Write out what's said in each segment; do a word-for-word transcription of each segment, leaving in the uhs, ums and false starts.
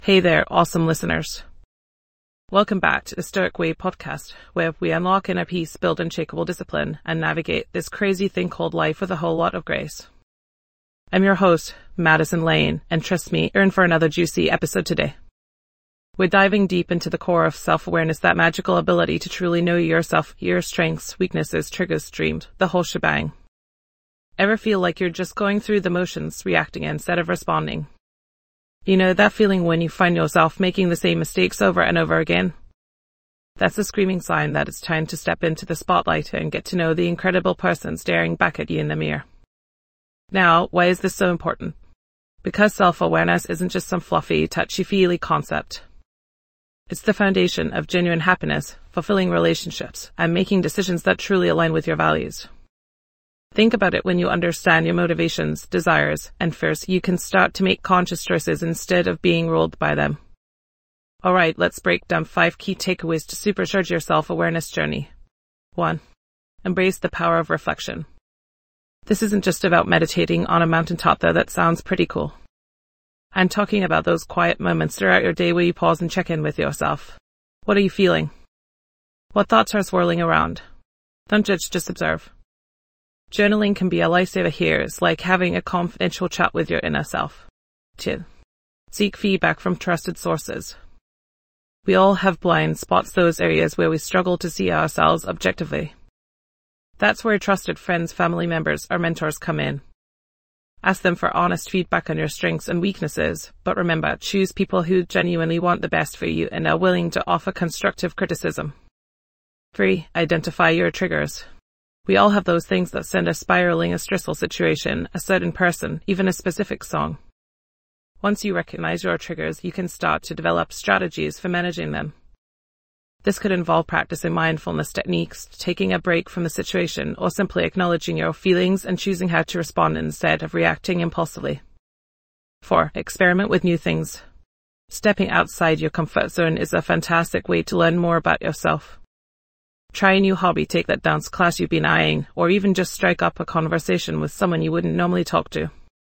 Hey there, awesome listeners. Welcome back to the Stoic Way podcast, where we unlock inner peace, build unshakable discipline, and navigate this crazy thing called life with a whole lot of grace. I'm your host, Madison Lane, and trust me, you're in for another juicy episode today. We're diving deep into the core of self-awareness, that magical ability to truly know yourself, your strengths, weaknesses, triggers, dreams, the whole shebang. Ever feel like you're just going through the motions, reacting instead of responding? You know, that feeling when you find yourself making the same mistakes over and over again? That's a screaming sign that it's time to step into the spotlight and get to know the incredible person staring back at you in the mirror. Now, why is this so important? Because self-awareness isn't just some fluffy, touchy-feely concept. It's the foundation of genuine happiness, fulfilling relationships, and making decisions that truly align with your values. Think about it. When you understand your motivations, desires, and fears, you can start to make conscious choices instead of being ruled by them. Alright, let's break down five key takeaways to supercharge your self-awareness journey. one. Embrace the power of reflection. This isn't just about meditating on a mountaintop, though that sounds pretty cool. I'm talking about those quiet moments throughout your day where you pause and check in with yourself. What are you feeling? What thoughts are swirling around? Don't judge, just observe. Journaling can be a lifesaver here. It's like having a confidential chat with your inner self. two. Seek feedback from trusted sources. We all have blind spots, those areas where we struggle to see ourselves objectively. That's where trusted friends, family members, or mentors come in. Ask them for honest feedback on your strengths and weaknesses, but remember, choose people who genuinely want the best for you and are willing to offer constructive criticism. three. Identify your triggers. We all have those things that send us spiraling: a stressful situation, a certain person, even a specific song. Once you recognize your triggers, you can start to develop strategies for managing them. This could involve practicing mindfulness techniques, taking a break from the situation, or simply acknowledging your feelings and choosing how to respond instead of reacting impulsively. four. Experiment with new things. Stepping outside your comfort zone is a fantastic way to learn more about yourself. Try a new hobby, take that dance class you've been eyeing, or even just strike up a conversation with someone you wouldn't normally talk to.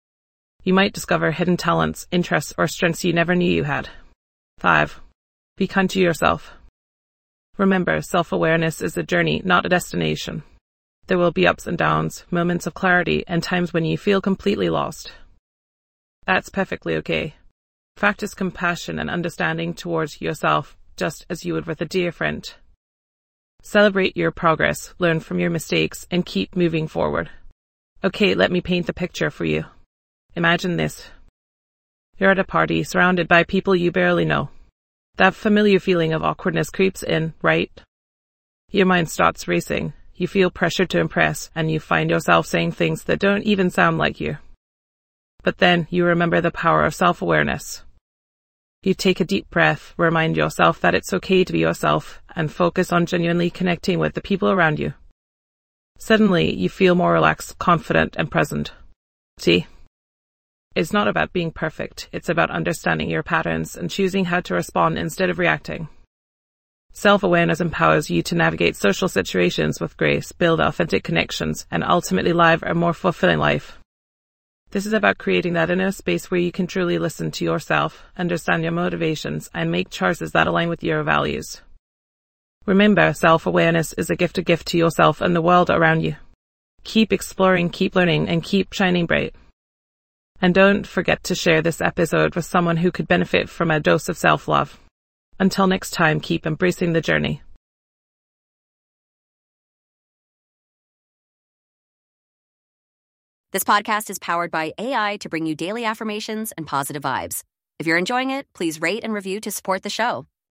You might discover hidden talents, interests, or strengths you never knew you had. five. Be kind to yourself. Remember, self-awareness is a journey, not a destination. There will be ups and downs, moments of clarity, and times when you feel completely lost. That's perfectly okay. Practice compassion and understanding towards yourself, just as you would with a dear friend. Celebrate your progress, learn from your mistakes, and keep moving forward. Okay, let me paint the picture for you. Imagine this. You're at a party, surrounded by people you barely know. That familiar feeling of awkwardness creeps in, right? Your mind starts racing. You feel pressured to impress, and you find yourself saying things that don't even sound like you. But then you remember the power of self-awareness. You take a deep breath, remind yourself that it's okay to be yourself, and focus on genuinely connecting with the people around you. Suddenly, you feel more relaxed, confident, and present. See? It's not about being perfect. It's about understanding your patterns and choosing how to respond instead of reacting. Self-awareness empowers you to navigate social situations with grace, build authentic connections, and ultimately live a more fulfilling life. This is about creating that inner space where you can truly listen to yourself, understand your motivations, and make choices that align with your values. Remember, self-awareness is a gift to gift to yourself and the world around you. Keep exploring, keep learning, and keep shining bright. And don't forget to share this episode with someone who could benefit from a dose of self-love. Until next time, keep embracing the journey. This podcast is powered by A I to bring you daily affirmations and positive vibes. If you're enjoying it, please rate and review to support the show.